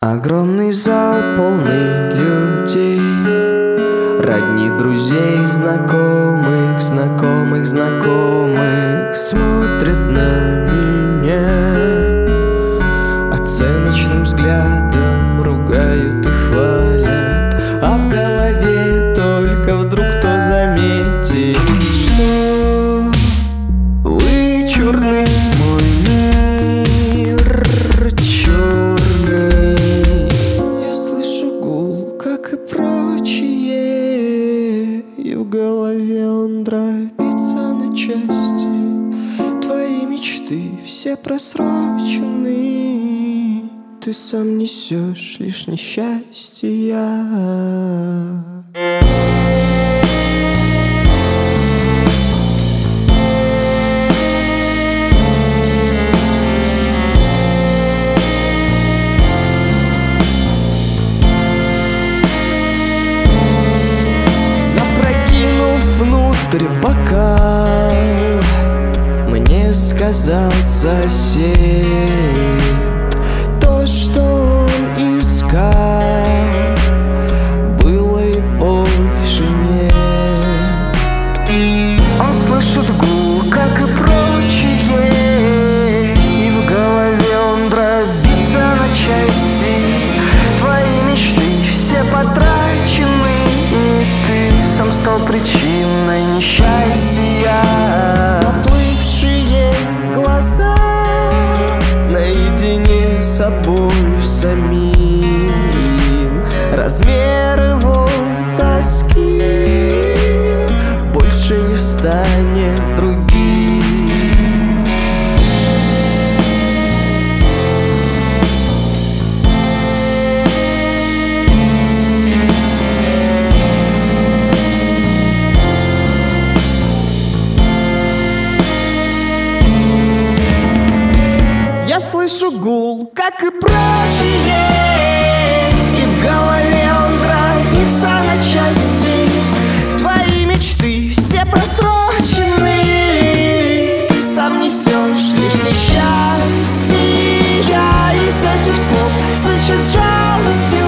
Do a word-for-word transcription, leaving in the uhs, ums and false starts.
Огромный зал, полный людей, родни, друзей, знакомых, знакомых, знакомых смотрят на меня, оценочным взглядом ругают и хвалят, а в голове только вдруг кто заметит, что вы черный мой мир, черный. Я слышу гул, как и прочие, и в голове он дробится на части. Твои мечты все просрочены, ты сам несешь лишь несчастья. Внутрь бокал мне сказал сосед то, что он искал, было и больше нет. Он слышит гул, как и прочие, и в голове он дробится на части. Твои мечты все потрачены, и ты сам стал причиной несчастья. Заплывшие глаза наедине с собой самим, размер его тоски больше не станет другим. Я слышу гул, как и прочие, и в голове он дробится на части. Твои мечты все просрочены, ты сам несешь лишь несчастье. Из этих слов звучит жалостью